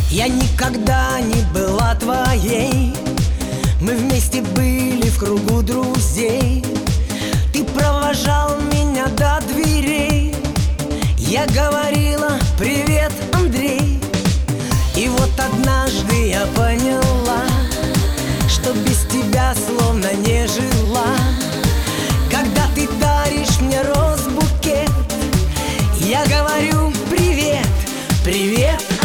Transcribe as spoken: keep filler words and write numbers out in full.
Я никогда не была твоей. Мы вместе были в кругу друзей. Ты провожал меня до дверей. Я говорила: привет, Андрей. И вот однажды я поняла, что без тебя словно не жила. Когда ты даришь мне роз-букет, я говорю: привет, привет.